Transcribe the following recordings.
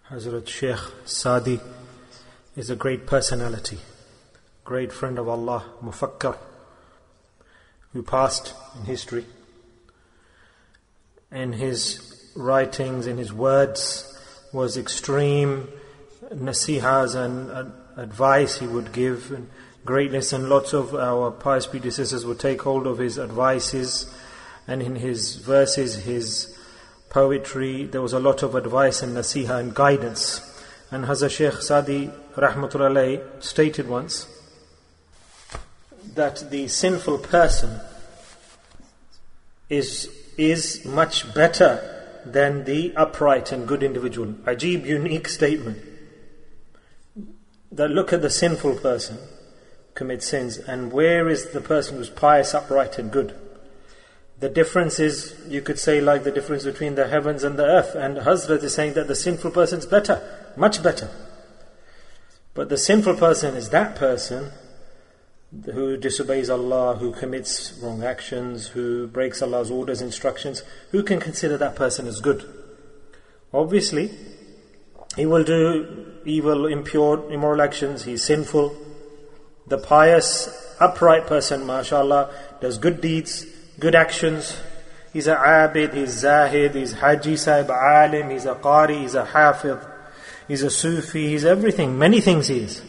Hazrat Shaykh Sadi is a great personality, great friend of Allah, Mufakkar, who passed in history. In his writings, in his words, was extreme nasihas and advice he would give, and greatness, and lots of our pious predecessors would take hold of his advices, and in his verses, his poetry, there was a lot of advice and nasiha and guidance. And Hazrat Shaykh Sadi Rahmatullah Alayhi stated once that the sinful person is much better than the upright and good individual. Ajib, unique statement. That look at the sinful person commit sins, and where is the person who's pious, upright and good? The difference is, you could say, like the difference between the heavens and the earth. And Hazrat is saying that the sinful person is better, much better. But the sinful person is that person who disobeys Allah, who commits wrong actions, who breaks Allah's orders, instructions. Who can consider that person as good? Obviously, he will do evil, impure, immoral actions. He's sinful. The pious, upright person, mashallah, does good deeds, good actions. He's a abid, he's zahid, he's haji sahib, alim, he's a qari, he's a hafidh, he's a sufi, he's everything, many things he is.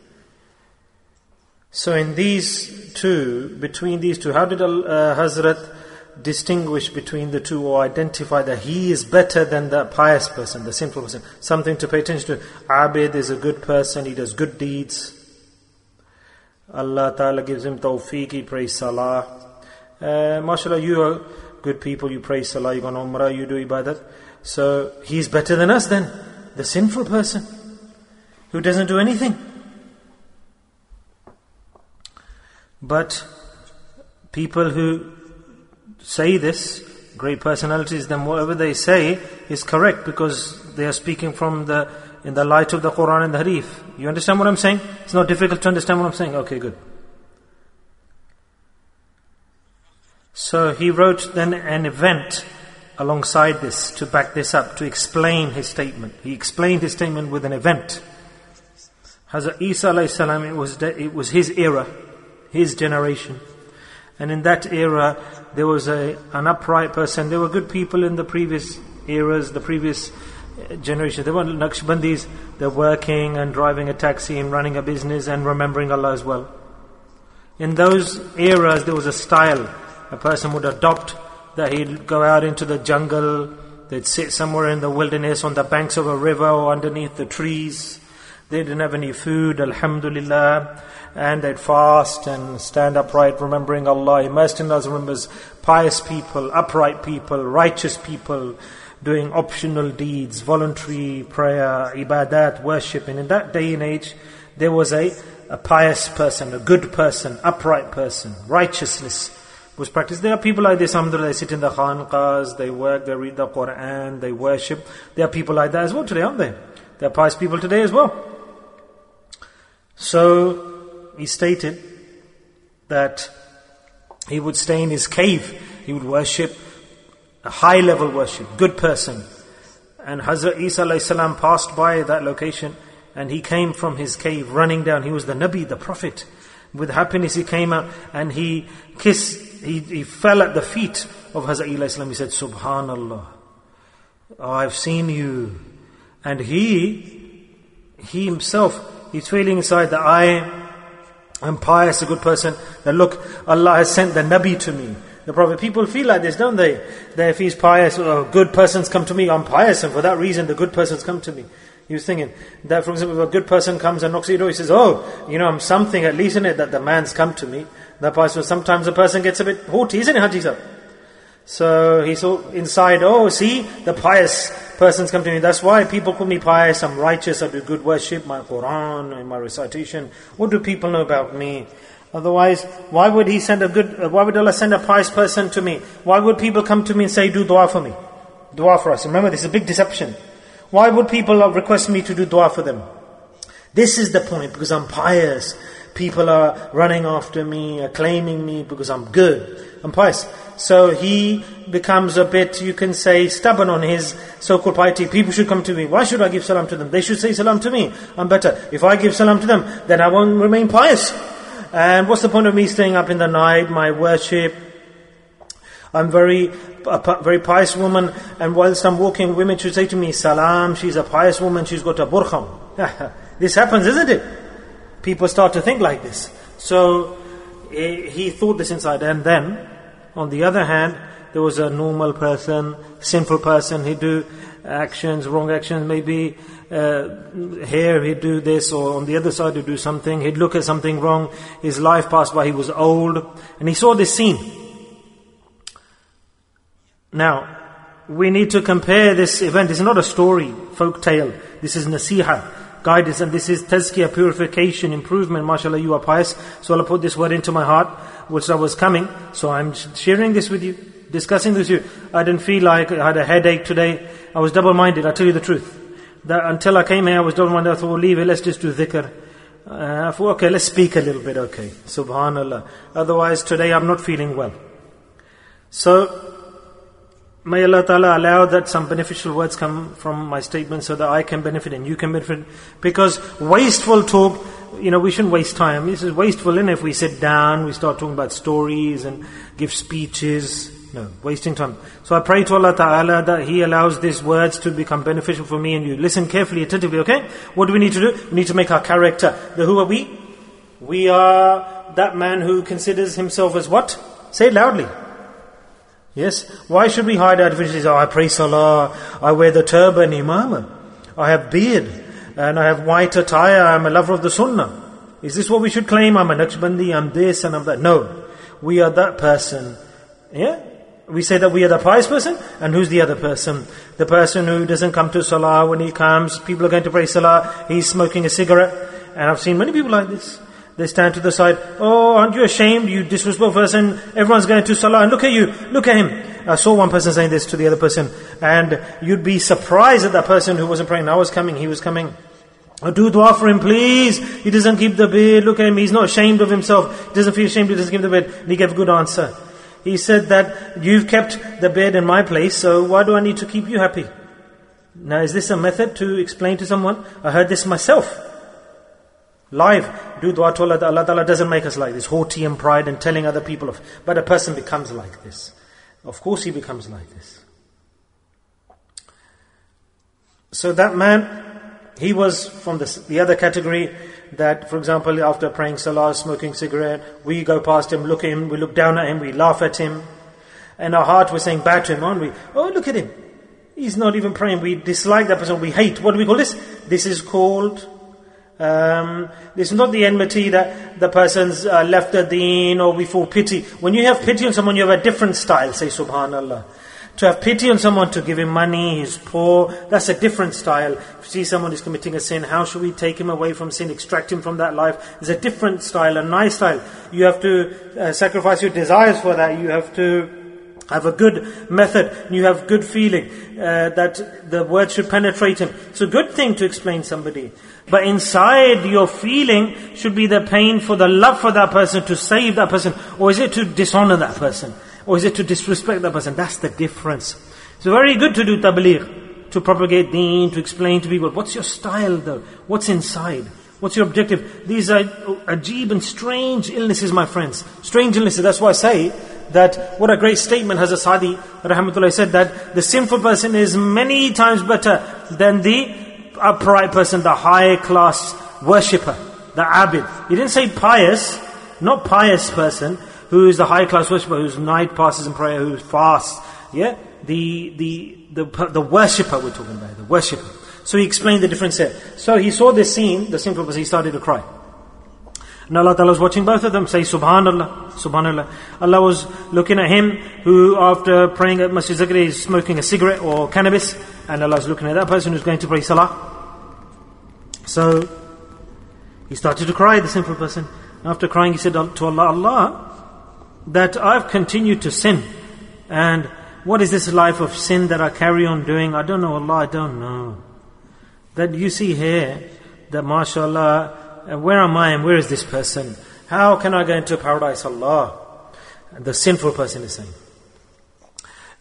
So in these two, between these two, how did Hazrat distinguish between the two, or identify that he is better than the pious person, the sinful person? Something to pay attention to. Abid is a good person, he does good deeds. Allah Ta'ala gives him tawfiq, he prays salah. MashaAllah, you are good people, you pray salah, you go on umrah, you do ibadat. So he's better than us then, the sinful person who doesn't do anything. But people who say this, great personalities, then whatever they say is correct, because they are speaking from in the light of the Quran and the Hadith. You understand what I'm saying? It's not difficult to understand what I'm saying. Okay, good. So he wrote then an event alongside this to back this up, to explain his statement. He explained his statement with an event. Hazrat Isa alayhi salam, it was his era, his generation. And in that era, there was an upright person. There were good people in the previous eras, the previous generation. There weren't Naqshbandis. They're working and driving a taxi and running a business and remembering Allah as well. In those eras, there was a style a person would adopt, that he'd go out into the jungle, they'd sit somewhere in the wilderness on the banks of a river or underneath the trees. They didn't have any food, alhamdulillah, and they'd fast and stand upright, remembering Allah, immersed in Allah's remembrance. Pious people, upright people, righteous people, doing optional deeds, voluntary prayer, ibadat, worship. And in that day and age, there was a pious person, a good person, upright person, righteousness was practiced. There are people like this, alhamdulillah, they sit in the khanqahs, they work, they read the Quran, they worship. There are people like that as well today, aren't there? There are pious people today as well. So he stated that he would stay in his cave, he would worship, a high level worship, good person. And Hazrat Isa alayhi salam passed by that location, and he came from his cave running down. He was the Nabi, the Prophet. With happiness he came out and he fell at the feet of Hazrat Isa. He said, Subhanallah, I've seen you. And he himself, he's feeling inside that I am pious, a good person. That look, Allah has sent the Nabi to me, the Prophet. People feel like this, don't they? That if he's pious, good persons come to me, I'm pious, and for that reason the good persons come to me. He was thinking that, for example, if a good person comes and knocks at your door, he says, I'm something at least in it that the man's come to me. That person, sometimes a person gets a bit haughty, isn't it, Haji Sahib? So he saw inside, see, the pious persons come to me. That's why people call me pious, I'm righteous, I do good worship, my Quran and my recitation. What do people know about me? Otherwise, why would Allah send a pious person to me? Why would people come to me and say, do dua for me? Dua for us. Remember, this is a big deception. Why would people request me to do dua for them? This is the point, because I'm pious. People are running after me, acclaiming me because I'm good. I'm pious. So he becomes a bit, you can say, stubborn on his so-called piety. People should come to me. Why should I give salam to them? They should say salam to me. I'm better. If I give salam to them, then I won't remain pious. And what's the point of me staying up in the night, my worship? I'm a very pious woman, and whilst I'm walking, women should say to me, salam, she's a pious woman, she's got a burqa. This happens, isn't it? People start to think like this. So he thought this inside. And then, on the other hand, there was a normal person, sinful person. He'd do actions, wrong actions. Maybe here he'd do this, or on the other side he'd do something. He'd look at something wrong. His life passed by. He was old, and he saw this scene. Now, we need to compare this event. This is not a story, folk tale. This is nasiha, guidance, and this is tazkiyah, purification, improvement. MashaAllah, you are pious. So Allah put this word into my heart, which I was coming. So I'm sharing this with you, discussing this with you. I didn't feel like I had a headache today. I was double-minded, I tell you the truth. That until I came here, I was double-minded. I thought, leave it, let's just do dhikr. I thought, okay, let's speak a little bit, okay. Subhanallah. Otherwise, today I'm not feeling well. So, may Allah Ta'ala allow that some beneficial words come from my statement so that I can benefit and you can benefit. Because wasteful talk, we shouldn't waste time. This is wasteful, and if we sit down, we start talking about stories and give speeches. No, wasting time. So I pray to Allah Ta'ala that He allows these words to become beneficial for me and you. Listen carefully, attentively, okay? What do we need to do? We need to make our character. Who are we? We are that man who considers himself as what? Say it loudly. Yes? Why should we hide our differences? I pray salah, I wear the turban, imamah, I have beard, and I have white attire, I'm a lover of the sunnah. Is this what we should claim? I'm a Naqshbandi, I'm this and I'm that. No. We are that person. Yeah? We say that we are the pious person, and who's the other person? The person who doesn't come to salah. When he comes, people are going to pray salah, he's smoking a cigarette. And I've seen many people like this. They stand to the side. Oh, aren't you ashamed, you disrespectful person? Everyone's going to salah, and look at you, look at him. I saw one person saying this to the other person, and you'd be surprised at that person who wasn't praying. I was coming, he was coming. Oh, do dua for him, please. He doesn't keep the beard. Look at him, he's not ashamed of himself. He doesn't feel ashamed, he doesn't keep the beard. And he gave a good answer. He said that you've kept the beard in my place, so why do I need to keep you happy? Now, is this a method to explain to someone? I heard this myself. Live, do dua to Allah. Allah Ta'ala doesn't make us like this, haughty and pride and telling other people of. But a person becomes like this. Of course he becomes like this. So that man, he was from the other category that, for example, after praying salah, smoking cigarette, we go past him, look at him, we look down at him, we laugh at him. And our heart, we're saying bad to him, aren't we? Oh, look at him. He's not even praying. We dislike that person, we hate. What do we call this? This is called... this is not the enmity that the person's left the deen, or we feel pity. When you have pity on someone, you have a different style. Say subhanallah. To have pity on someone, to give him money, he's poor, that's a different style. If you see someone who's committing a sin, how should we take him away from sin, extract him from that life? There's a different style, a nice style. You have to sacrifice your desires for that. You have to have a good method. You have good feeling that the word should penetrate him. It's a good thing to explain somebody. But inside your feeling should be the pain for the love for that person, to save that person. Or is it to dishonor that person? Or is it to disrespect that person? That's the difference. It's very good to do tabligh, to propagate deen, to explain to people. What's your style though? What's inside? What's your objective? These are ajib and strange illnesses, my friends. Strange illnesses. That's why I say that what a great statement Hazrat Sadi rahmatullah said, that the sinful person is many times better than the upright person, the high class worshipper, the abid. He didn't say pious, not pious person, who is the high class worshipper, whose night passes in prayer, who fasts. Yeah? The worshipper we're talking about, the worshipper. So he explained the difference here. So he saw this scene, the sinful person, he started to cry. And Allah Ta'ala was watching both of them, say subhanallah, subhanallah. Allah was looking at him who after praying at Masjid Zakri is smoking a cigarette or cannabis, and Allah was looking at that person who's going to pray salah. So he started to cry, the sinful person. After crying he said to Allah, Allah, that I've continued to sin, and what is this life of sin that I carry on doing? I don't know, Allah, I don't know. That you see here, that mashallah, where am I and where is this person? How can I go into paradise, Allah? And the sinful person is saying.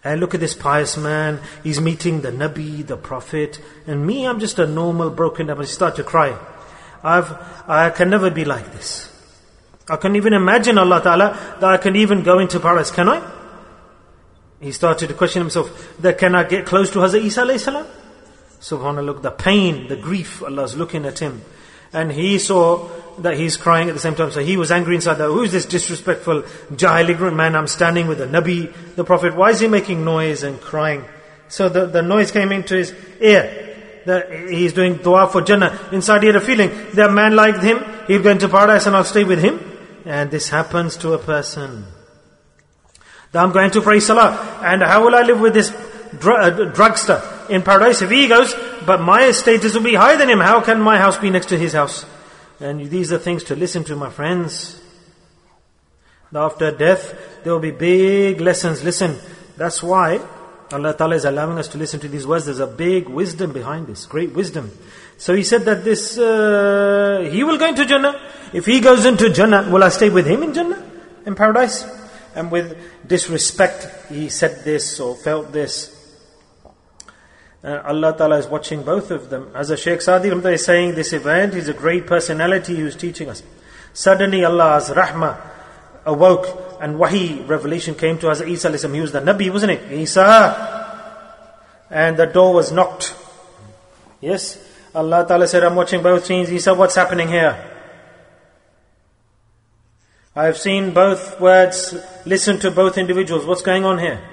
And look at this pious man. He's meeting the Nabi, the Prophet. And me, I'm just a normal, broken up. And he started to cry. I can never be like this. I can't even imagine, Allah Ta'ala, that I can even go into paradise. Can I? He started to question himself, that can I get close to Hazrat Isa alayhi salam? SubhanAllah, look, the pain, the grief, Allah's looking at him. And he saw that he's crying at the same time. So he was angry inside. Who is this disrespectful, jahil, ignorant man? I'm standing with the Nabi, the Prophet. Why is he making noise and crying? So the noise came into his ear. That he's doing dua for Jannah. Inside he had a feeling that a man like him, he'll go into paradise and I'll stay with him. And this happens to a person. That I'm going to pray salah. And how will I live with this drugster in paradise? If he goes, but my status will be higher than him. How can my house be next to his house? And these are things to listen to, my friends. After death, there will be big lessons. Listen, that's why Allah Ta'ala is allowing us to listen to these words. There's a big wisdom behind this, great wisdom. So he said that this, he will go into Jannah. If he goes into Jannah, will I stay with him in Jannah, in paradise? And with disrespect, he said this or felt this. Allah Ta'ala is watching both of them. As a Shaykh Sadiq is saying this event, he's a great personality who's teaching us. Suddenly Allah's rahmah awoke and wahi, revelation came to Hazrat Isa alayhi salam. He was the Nabi, wasn't it? Isa. And the door was knocked. Yes. Allah Ta'ala said, I'm watching both scenes. Isa, what's happening here? I have seen both words, listen to both individuals. What's going on here?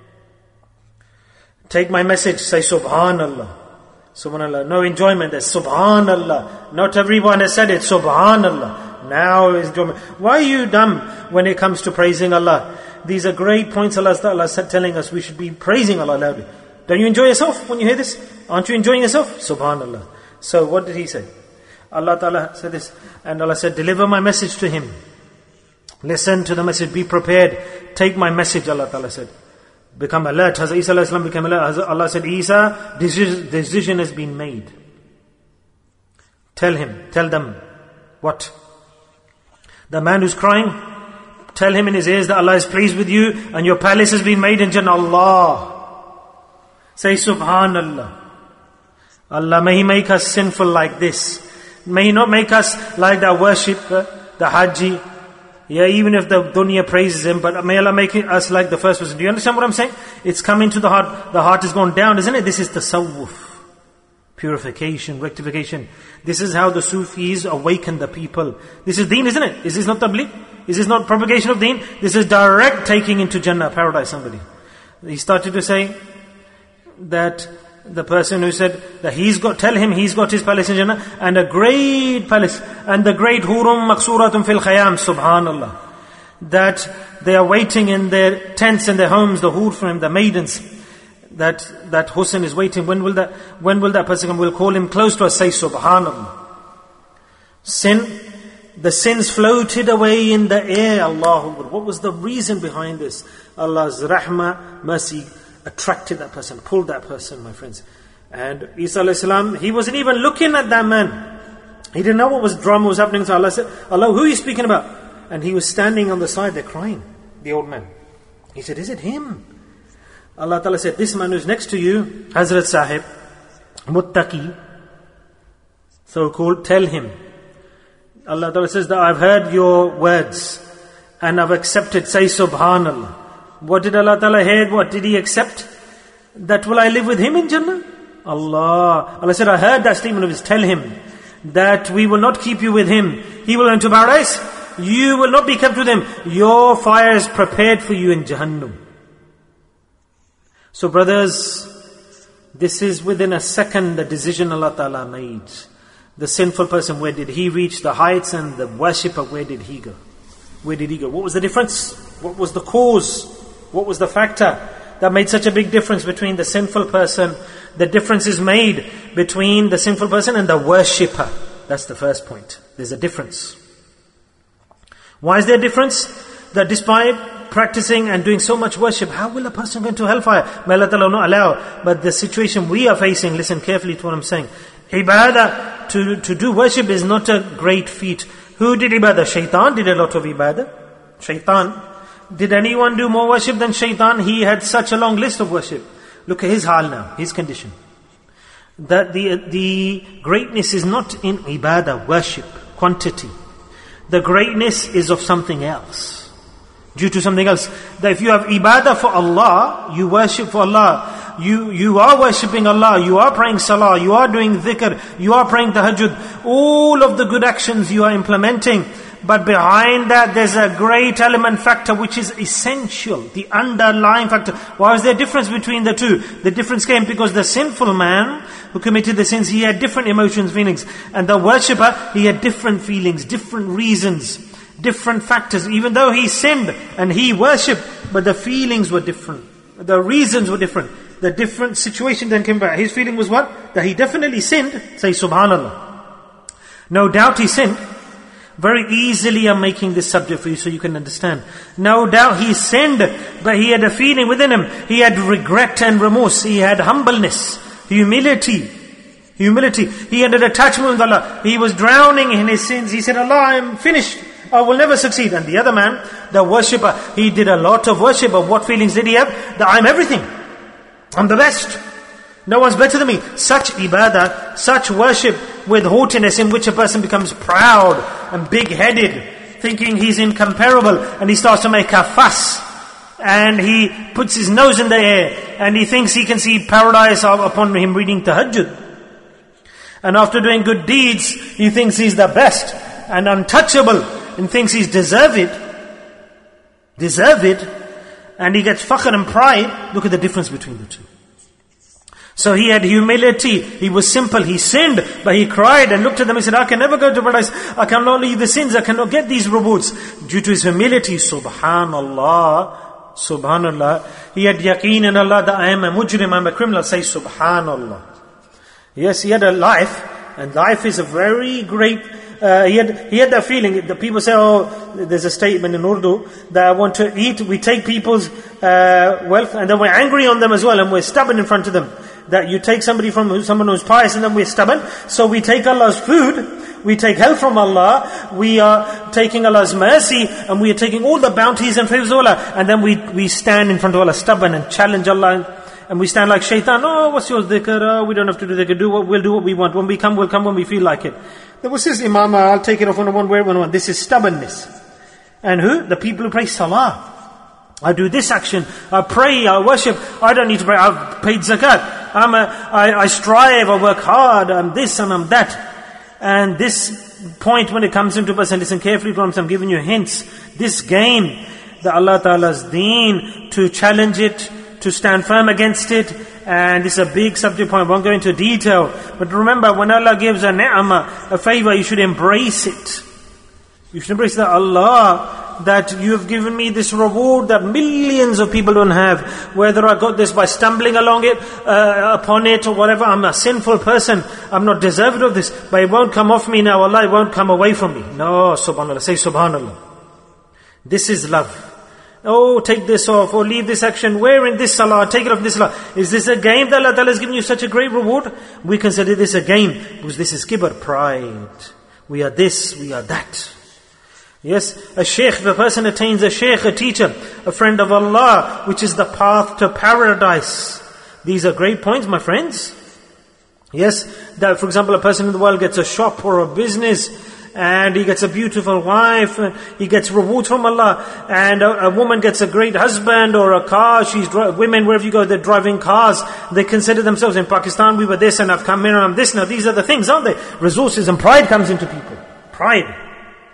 Take my message, say Subhanallah. Subhanallah. No enjoyment, there's Subhanallah. Not everyone has said it, Subhanallah. Now is enjoyment. Why are you dumb when it comes to praising Allah? These are great points Allah said, telling us we should be praising Allah loudly. Don't you enjoy yourself when you hear this? Aren't you enjoying yourself? Subhanallah. So what did he say? Allah Ta'ala said this. And Allah said, deliver my message to him. Listen to the message, be prepared. Take my message, Allah Ta'ala said. Become alert. Hazrat Isa alayhi salam became alert. Allah said, Isa, decision has been made. Tell them. What? The man who's crying, tell him in his ears that Allah is pleased with you and your palace has been made in Jannah. Allah. Say Subhanallah. Allah, may He make us sinful like this. May He not make us like that worshipper, the Haji. Yeah, even if the dunya praises him, but may Allah make us like the first person. Do you understand what I'm saying? It's coming to the heart. The heart is gone down, isn't it? This is tasawwuf. Purification, rectification. This is how the Sufis awaken the people. This is deen, isn't it? Is this not tabligh? Is this not propagation of deen? This is direct taking into Jannah, paradise, somebody. He started to say that the person who said that tell him he's got his palace in Jannah and a great palace and the great hurum maksuratun fil khayam, subhanallah. That they are waiting in their tents and their homes, the hur for him, the maidens. That Hussein is waiting. When will that person come? We'll call him close to us, say subhanallah. The sins floated away in the air, Allahu Akbar. What was the reason behind this? Allah's rahmah, mercy, attracted that person, pulled that person, my friends. And Isa alayhi salam, he wasn't even looking at that man. He didn't know what drama was happening. So Allah said, Allah, who are you speaking about? And he was standing on the side there crying, the old man. He said, is it him? Allah Ta'ala said, this man who's next to you, Hazrat Sahib, Muttaqi, so-called, tell him. Allah Ta'ala says that I've heard your words and I've accepted, say Subhanallah. What did Allah Ta'ala hear? What did He accept? That will I live with Him in Jannah? Allah said, I heard that statement of His. Tell him that we will not keep you with Him. He will enter paradise. You will not be kept with Him. Your fire is prepared for you in Jahannam. So brothers, this is within a second the decision Allah Ta'ala made. The sinful person, where did he reach the heights? And the worshipper, where did he go? Where did he go? What was the difference? What was the cause? What was the factor that made such a big difference between the sinful person? The difference is made between the sinful person and the worshipper. That's the first point. There's a difference. Why is there a difference? That despite practicing and doing so much worship, how will a person go into hellfire? May Allah Ta'ala not allow. But the situation we are facing, listen carefully to what I'm saying. Ibadah, to do worship is not a great feat. Who did ibadah? Shaitan did a lot of ibadah. Shaitan. Did anyone do more worship than Shaitan? He had such a long list of worship. Look at his hal now, his condition. That the greatness is not in ibadah, worship, quantity. The greatness is of something else. Due to something else. That if you have ibadah for Allah, you worship for Allah, you are worshipping Allah, you are praying salah, you are doing dhikr, you are praying tahajjud, all of the good actions you are implementing. But behind that there's a great element factor which is essential, the underlying factor. Why is there a difference between the two? The difference came because the sinful man who committed the sins, he had different emotions, feelings. And the worshipper, he had different feelings, different reasons, different factors. Even though he sinned and he worshipped, but the feelings were different. The reasons were different. The different situation then came back. His feeling was what? That he definitely sinned. Say subhanallah. No doubt he sinned. Very easily I'm making this subject for you so you can understand. No doubt he sinned, but he had a feeling within him. He had regret and remorse. He had humbleness, humility. He had an attachment with Allah. He was drowning in his sins. He said, Allah, I am finished. I will never succeed. And the other man, the worshipper, he did a lot of worship. But what feelings did he have? That I'm everything. I'm the best. No one's better than me. Such ibadah, such worship with haughtiness in which a person becomes proud and big-headed, thinking he's incomparable, and he starts to make a fuss, and he puts his nose in the air, and he thinks he can see paradise upon him reading tahajjud. And after doing good deeds, he thinks he's the best and untouchable, and thinks he's deserved, and he gets fakhr and pride. Look at the difference between the two. So he had humility, he was simple, he sinned, but he cried and looked at them and said, I can never go to paradise, I cannot leave the sins, I cannot get these rewards. Due to his humility, subhanallah, he had yaqeen in Allah that I am a mujrim, I am a criminal. Say subhanallah. Yes, he had a life, and life is a very great, he had that feeling. The people say, there's a statement in Urdu, that I want to eat, we take people's wealth, and then we're angry on them as well, and we're stubborn in front of them. That you take someone who's pious, and then we're stubborn. So we take Allah's food, we take help from Allah, we are taking Allah's mercy, and we are taking all the bounties and favors of Allah, and then we stand in front of Allah stubborn and challenge Allah, and we stand like shaitan. What's your dhikr? We don't have to do dhikr. We'll do what we want. When we come, we'll come when we feel like it. Then what says Imam? I'll take it off one way, one. This is stubbornness. And who? The people who pray salah. I do this action, I pray, I worship, I don't need to pray, I've paid zakat, I strive, I work hard, I'm this and I'm that. And this point when it comes into a person, listen carefully from I'm giving you hints. This game, that Allah Ta'ala's deen, to challenge it, to stand firm against it, and this is a big subject point, I won't go into detail. But remember, when Allah gives a ni'mah, a favor, you should embrace it. You should embrace that Allah, that you have given me this reward that millions of people don't have. Whether I got this by stumbling along it, upon it or whatever, I'm a sinful person, I'm not deserved of this, but it won't come off me now, Allah, it won't come away from me. No, subhanallah, say subhanallah. This is love. Take this off, or leave this action, wear in this salah, take it off this salah. Is this a game that Allah Ta'ala has given you such a great reward? We consider this a game, because this is kibr, pride. We are this, we are that. Yes, a shaykh, if a person attains a shaykh, a teacher, a friend of Allah, which is the path to paradise. These are great points, my friends. Yes, that for example, a person in the world gets a shop or a business, and he gets a beautiful wife, and he gets rewards from Allah, and a woman gets a great husband or a car. Women, wherever you go, they're driving cars. They consider themselves, in Pakistan we were this, and I've come here and I'm this. Now these are the things, aren't they? Resources and pride comes into people. Pride.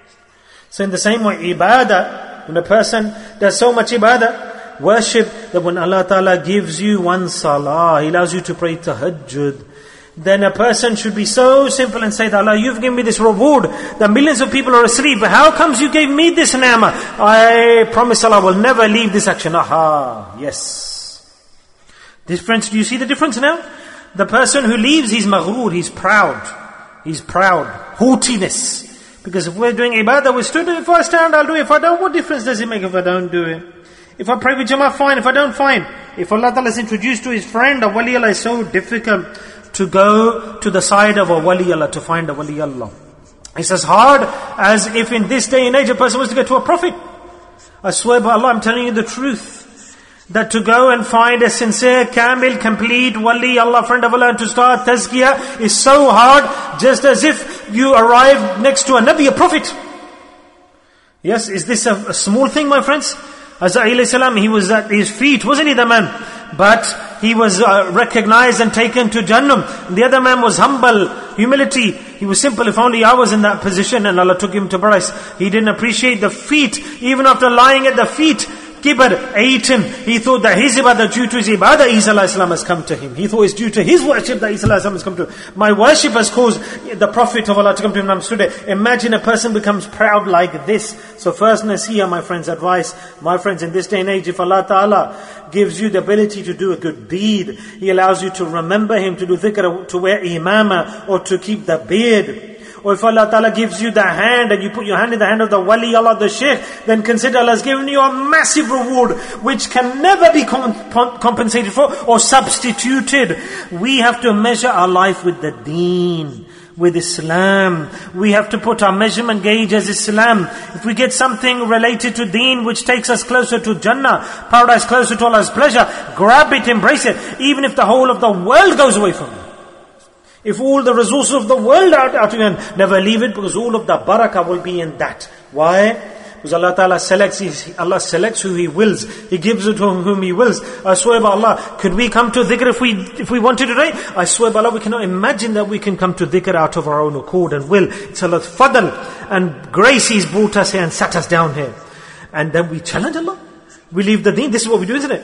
So in the same way, ibadah, when a person does so much ibadah, worship, that when Allah Ta'ala gives you one salah, He allows you to pray tahajjud, then a person should be so simple and say, Allah, you've given me this reward, that millions of people are asleep, but how comes you gave me this ni'mah? I promise Allah will never leave this action. Aha, yes. Difference, do you see the difference now? The person who leaves, he's maghrur, he's proud. Haughtiness. Because if we're doing ibadah, we stood. If I stand, I'll do it. If I don't, what difference does it make if I don't do it? If I pray with Jama'ah, fine. If I don't, fine. If Allah Ta'ala is introduced to His friend, a wali Allah, is so difficult to go to the side of a wali Allah, to find a wali Allah. It's as hard as if in this day and age a person was to get to a prophet. I swear by Allah, I'm telling you the truth. That to go and find a sincere, kamil, complete, wali, Allah, friend of Allah, and to start tazkiyah is so hard, just as if you arrived next to a Nabi, a Prophet. Yes, is this a small thing, my friends? Azrail salam, he was at his feet, wasn't he, the man? But he was recognized and taken to Jannah. The other man was humble, humility. He was simple. If only I was in that position, and Allah took him to paradise. He didn't appreciate the feet, even after lying at the feet. Kibr ate him. He thought that his ibadah, due to his ibadah, Isa has come to him. He thought it's due to his worship that Isa has come to him. My worship has caused the Prophet of Allah to come to him today. Imagine a person becomes proud like this. So first nasihah, my friends, advice. My friends, in this day and age, if Allah Ta'ala gives you the ability to do a good deed, He allows you to remember Him, to do dhikr, to wear imama, or to keep the beard. Or if Allah Ta'ala gives you the hand and you put your hand in the hand of the wali, Allah, the shaykh, then consider Allah has given you a massive reward which can never be compensated for or substituted. We have to measure our life with the deen, with Islam. We have to put our measurement gauge as Islam. If we get something related to deen which takes us closer to Jannah, paradise, closer to Allah's pleasure, grab it, embrace it, even if the whole of the world goes away from you. If all the resources of the world are out of hand, never leave it, because all of the barakah will be in that. Why? Because Allah Ta'ala selects who He wills. He gives it to whom He wills. I swear by Allah, could we come to dhikr if we wanted today? I swear by Allah, we cannot imagine that we can come to dhikr out of our own accord and will. It's Allah's fadl and grace He's brought us here and sat us down here. And then we challenge Allah. We leave the deen. This is what we do, isn't it?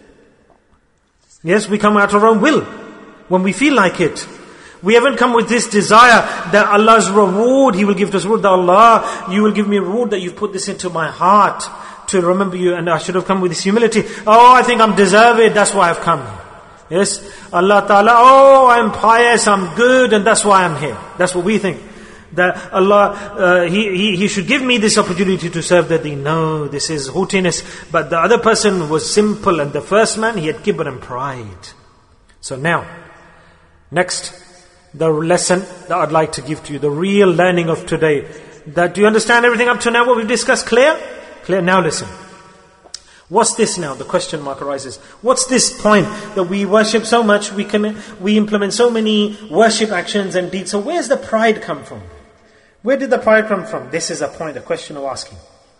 Yes, we come out of our own will when we feel like it. We haven't come with this desire that Allah's reward, He will give us reward. That Allah, you will give me a reward that you've put this into my heart to remember you, and I should have come with this humility. Oh, I think I'm deserved, that's why I've come. Yes, Allah Ta'ala, oh, I'm pious, I'm good, and that's why I'm here. That's what we think. That Allah, He should give me this opportunity to serve the deen. No, this is haughtiness. But the other person was simple, and the first man, he had kibr and pride. So now, next, the lesson that I'd like to give to you, the real learning of today. That, do you understand everything up to now, what we've discussed? Clear? Clear. Now listen. What's this now? The question mark arises. What's this point that we worship so much, we implement so many worship actions and deeds. So where's the pride come from? Where did the pride come from? This is a point, a question of asking.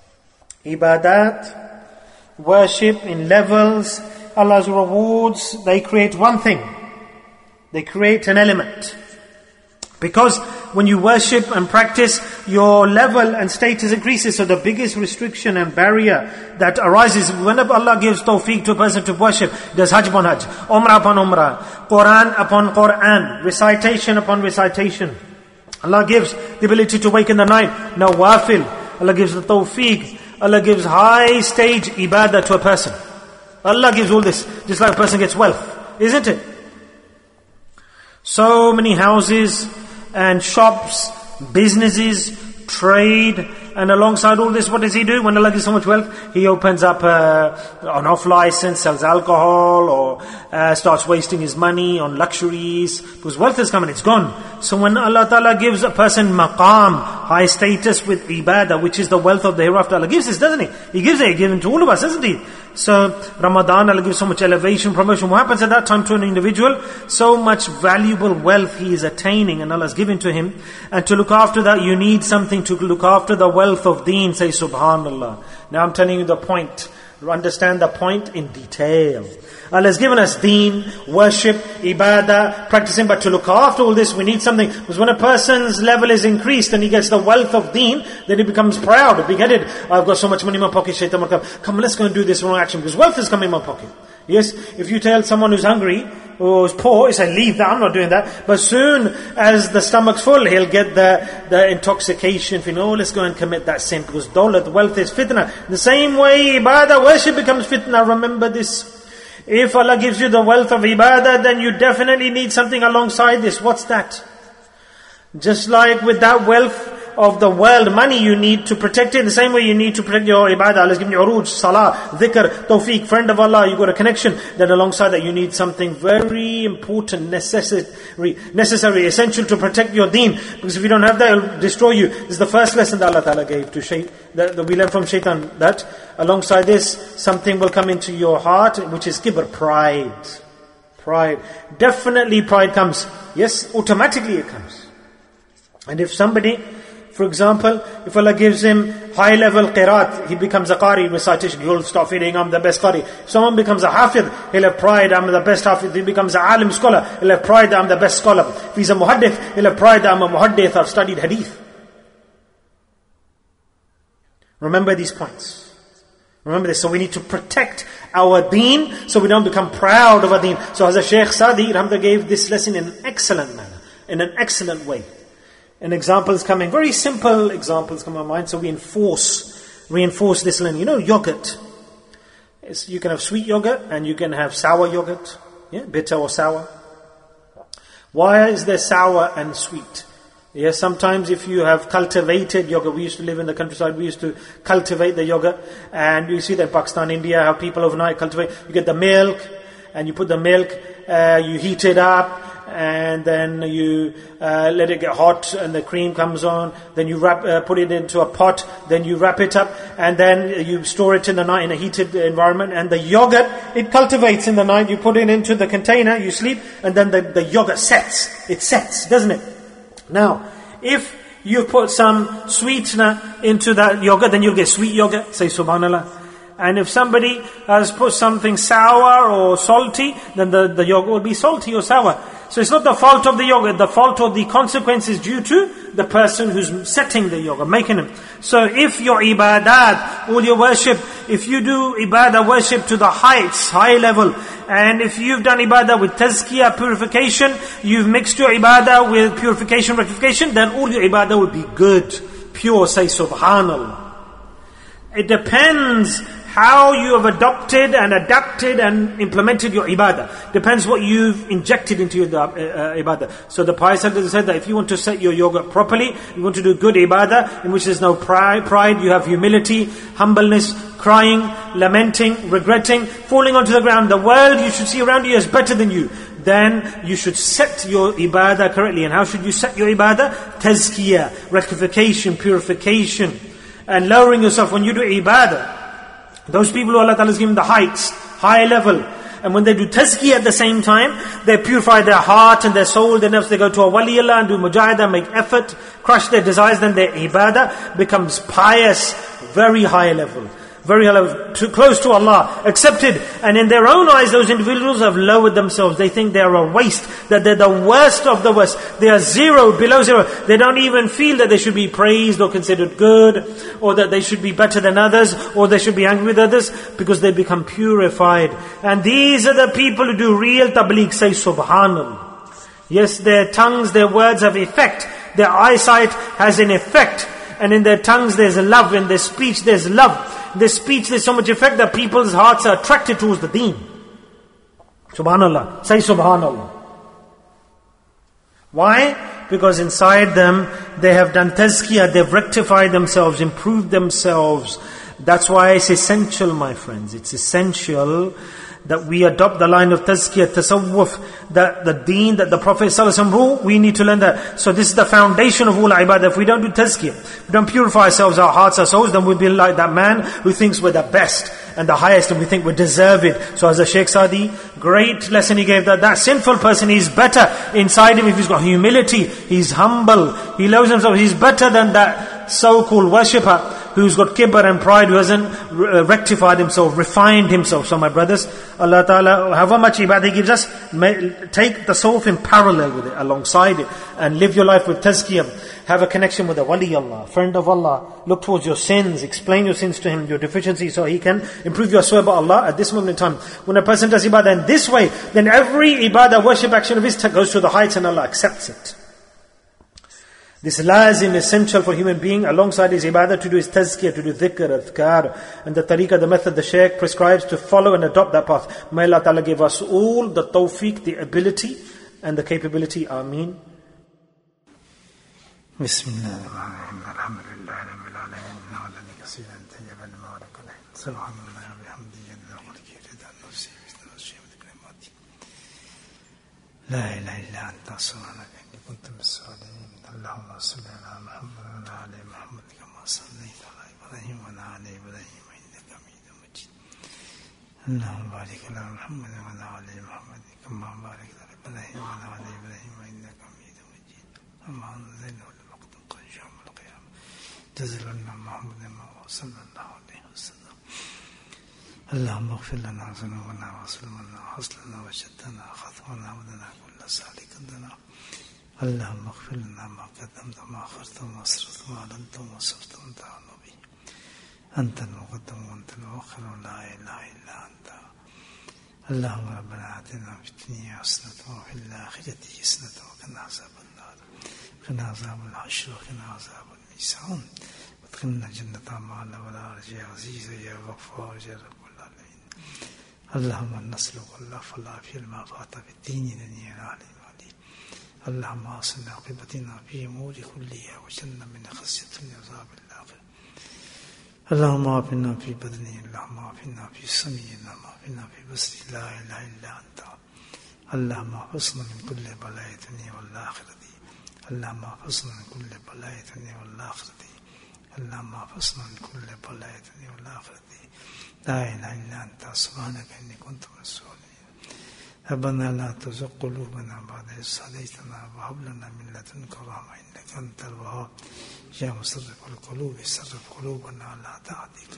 Ibadat, worship in levels, Allah's rewards, they create one thing. They create an element. Because when you worship and practice, your level and status increases. So the biggest restriction and barrier that arises whenever Allah gives tawfiq to a person to worship, does hajj upon hajj, umrah upon umrah, Quran upon Quran, recitation upon recitation. Allah gives the ability to wake in the night, nawafil. Allah gives the tawfiq. Allah gives high stage ibadah to a person. Allah gives all this, just like a person gets wealth, isn't it? So many houses and shops, businesses, trade, and alongside all this, what does he do? When Allah gives so much wealth, he opens up an off license, sells alcohol, or starts wasting his money on luxuries, because wealth is coming, it's gone. So when Allah Ta'ala gives a person maqam, high status with ibadah, which is the wealth of the hereafter, Allah gives this, doesn't He? He gives it, He gives it to all of us, doesn't He? So Ramadan, Allah gives so much elevation, promotion. What happens at that time to an individual? So much valuable wealth he is attaining, and Allah has given to him. And to look after that, you need something to look after the wealth of deen. Say subhanallah. Now I'm telling you the point. Understand the point in detail. Allah has given us deen, worship, ibadah, practicing, but to look after all this, we need something. Because when a person's level is increased and he gets the wealth of deen, then he becomes proud, big-headed. I've got so much money in my pocket, shaitan will come, let's go and do this wrong action, because wealth is coming in my pocket. Yes, if you tell someone who's hungry, or is poor, he say, leave that, I'm not doing that. But soon as the stomach's full, he'll get the intoxication, feeling, oh, let's go and commit that sin, because dawlat, wealth is fitna. The same way, ibadah, worship becomes fitna. Remember this. If Allah gives you the wealth of ibadah, then you definitely need something alongside this. What's that? Just like with that wealth, of the world, money, you need to protect it. In the same way you need to protect your ibadah. Allah has given you uruj, salah, dhikr, tawfiq, friend of Allah, you got a connection. Then alongside that you need something very important, necessary, essential to protect your deen. Because if you don't have that, it will destroy you. This is the first lesson that Allah Ta'ala gave to that we learn from shaitan, that alongside this, something will come into your heart, which is kibr, pride. Pride. Definitely pride comes. Yes, automatically it comes. And if somebody, for example, if Allah gives him high level qiraat, he becomes a qari recitation, he'll start feeling, I'm the best qari. If someone becomes a hafidh, he'll have pride, I'm the best hafidh. If he becomes an alim scholar, he'll have pride, I'm the best scholar. If he's a muhaddith, he'll have pride, I'm a muhaddith, I've studied hadith. Remember these points. Remember this. So we need to protect our deen, so we don't become proud of our deen. So Hazrat Shaykh Sadi Rahmatullah gave this lesson in an excellent manner, in an excellent way. An example is coming, very simple examples come to my mind, so we reinforce this learning. You know, yogurt. You can have sweet yogurt and you can have sour yogurt, bitter or sour. Why is there sour and sweet? Yes, sometimes if you have cultivated yogurt, we used to live in the countryside, we used to cultivate the yogurt, and you see that in Pakistan, India, how people overnight cultivate. You get the milk, and you put the milk, you heat it up, and then you let it get hot, and the cream comes on. Then you put it into a pot, then you wrap it up, and then you store it in the night in a heated environment. And the yogurt, it cultivates in the night. You put it into the container, you sleep, and then the yogurt sets. It sets, doesn't it? Now, if you put some sweetener into that yogurt, then you'll get sweet yogurt. Say subhanallah. And if somebody has put something sour or salty, then the yogurt will be salty or sour. So it's not the fault of the yogurt, the fault of the consequences due to the person who's setting the yogurt, making it. So if your ibadat, all your worship, if you do ibadah worship to the heights, high level, and if you've done ibadah with tazkiyah, purification, you've mixed your ibadah with purification, rectification, then all your ibadah will be good, pure. Say subhanallah. It depends how you have adopted and adapted and implemented your ibadah. Depends what you've injected into your ibadah. So the Pious Elders said that if you want to set your yogurt properly, you want to do good ibadah, in which there's no pride, you have humility, humbleness, crying, lamenting, regretting, falling onto the ground. The world you should see around you is better than you. Then you should set your ibadah correctly. And how should you set your ibadah? Tazkiyah, rectification, purification, and lowering yourself when you do ibadah. Those people who Allah Ta'ala has given the heights, high level, and when they do tazkiyah at the same time, they purify their heart and their soul, their nafs, they go to a waliullah and do mujahidah, make effort, crush their desires, then their ibadah becomes pious, very high level. Very high level, close to Allah, accepted. And in their own eyes, those individuals have lowered themselves. They think they are a waste, that they're the worst of the worst. They are zero, below zero. They don't even feel that they should be praised or considered good, or that they should be better than others, or they should be angry with others, because they become purified. And these are the people who do real tabligh. Say subhanallah. Yes, their tongues, their words have effect. Their eyesight has an effect. And in their tongues there's love. In their speech there's love. In their speech there's so much effect that people's hearts are attracted towards the deen. Subhanallah. Say subhanallah. Why? Because inside them they have done tazkiyah, they've rectified themselves, improved themselves. That's why it's essential, my friends. It's essential that we adopt the line of tazkiyah, tasawwuf, that the deen, that the Prophet ﷺ rule, we need to learn that. So this is the foundation of all ibadah. If we don't do tazkiyah, we don't purify ourselves, our hearts, our souls, then we'll be like that man who thinks we're the best and the highest, and we think we deserve it. So as a Shaykh Sadi, great lesson he gave, that sinful person is better inside him if he's got humility, he's humble, he loves himself, he's better than that so-called worshipper who's got kibr and pride, who hasn't rectified himself, refined himself. So my brothers, Allah Ta'ala, however much ibadah He gives us, take tasawwuf in parallel with it, alongside it, and live your life with tazkiyah. Have a connection with a wali Allah, friend of Allah. Look towards your sins, explain your sins to him, your deficiencies, so he can improve your swear by Allah at this moment in time. When a person does ibadah in this way, then every ibadah, worship, action of his goes to the heights and Allah accepts it. This lazim is essential for human being, alongside his ibadah, to do his tazkiyah, to do dhikr, adhkar, and the tariqah, the method the Shaykh prescribes, to follow and adopt that path. May Allah Ta'ala give us all the tawfiq, the ability and the capability. Ameen. Bismillahirrahmanirrahim. Alhamdulillahi rabbil alamin. Hamdan kaseeran tayyiban mubarakan fihi. Subhanallah wa bihamdihi adada khalqihi rida nafsi wa zinata arshi wa kalimati. La ilaha illa anta subhanaka inni kuntu minas salihin. Allahumma salli ala Muhammad wa ala ali Muhammad kama sallaita ala Ibrahim wa ala ali Ibrahim innaka Hamidum Majid. Allahumma barik ala Muhammad wa ala ali Muhammad kama barakta ala Ibrahim wa ala ali Ibrahim innaka Hamidum Majid. Amma anzalna يوم القيامة جزل لنا محمد صلى الله عليه وسلم. اللهم اغفر لنا ذنوبنا وظلمنا وحصلنا وشدنا خطونا ودنا كل سالك دنا. اللهم اغفر لنا ما قدمت وما أخرت وما أسررت وما أعلنت وما سرت وأنت أعلم به. أنت المقدم وأنت المؤخر ولا إله إلا أنت. اللهم ربنا آتنا في الدنيا حسنة وفي الآخرة حسنة وقنا عذاب النار. قنا عذاب الحشر وقنا عذاب الميزان وادخلنا جنة مع الأبرار يا عزيز يا غفار يا رب العالمين. اللهم نسألك العفو والعافية لما فات في الدين دنيا العليم عليم. اللهم أصلنا عاقبتنا في أمور كلها وجنة من خزية عذاب الآخرة. اللهم عافنا في بدني اللهم عافنا في سمعي اللهم عافنا في بصري لا إله إلا أنت. اللهم احفظنا من كل بلاء الدنيا والآخرة. اللهم احفظنا من كل بلاء الدنيا والآخرة. اللهم احفظنا من كل بلاء الدنيا والآخرة. لا إله إلا أنت سبحانك إني كنت من الظالمين. ربنا لا تزغ قلوبنا بعد إذ هديتنا وهب لنا من لدنك رحمة إنك أنت الوهاب. يا مصرف القلوب صرف قلوبنا على طاعتك.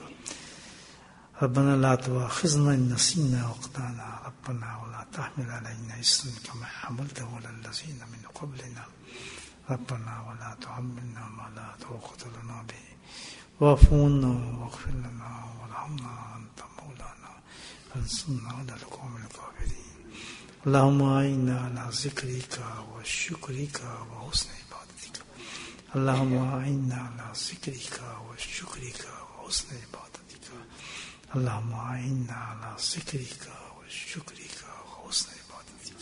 ربنا لا تؤاخذنا إن نسينا وأخطأنا ربنا ولا تحمل علينا إصرا كما حملته على الذين من قبلنا ربنا ولا تحملنا ما لا طاقة لنا به واعف عنا واغفر لنا وارحمنا أنت مولانا فانصرنا على القوم الكافرين. اللهم أعنا على ذكرك وشكرك وحسن عبادتك. اللهم أعنا على ذكرك وشكرك وحسن عبادتك. اللهم أعنا على ذكرك وشكرك وحسن عبادتك.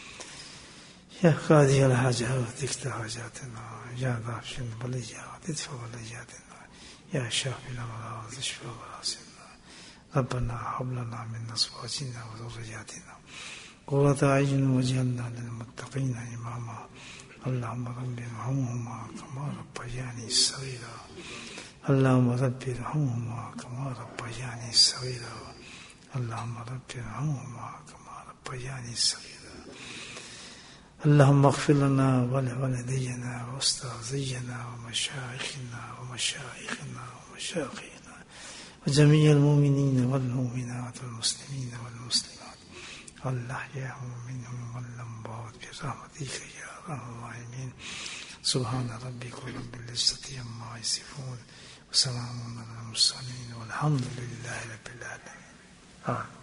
يا قاضي الحاجات اقض حاجاتنا. يا ذافي البليات ادفع بلياتنا. يا شافي الأمراض اشف مراسلنا. ربنا هب لنا من أزواجنا وذرياتنا قرة أعين واجعلنا للمتقين إماما. اللهم رب ارحمهما كما ربياني صغيرا. اللهم رب ارحمهما كما ربياني صغيرا. اللهم رب ارحمهما كما ربياني صغيرا. اللهم اغفر لنا ولوالدينا وأستاذينا ومشايخنا وجميع المؤمنين والمؤمنات والمسلمين والمسلمات الأحياء منهم والأموات برحمتك يا أرحم الراحمين. سبحان ربك رب العزة عما يصفون وسلام على المرسلين والحمد لله رب العالمين.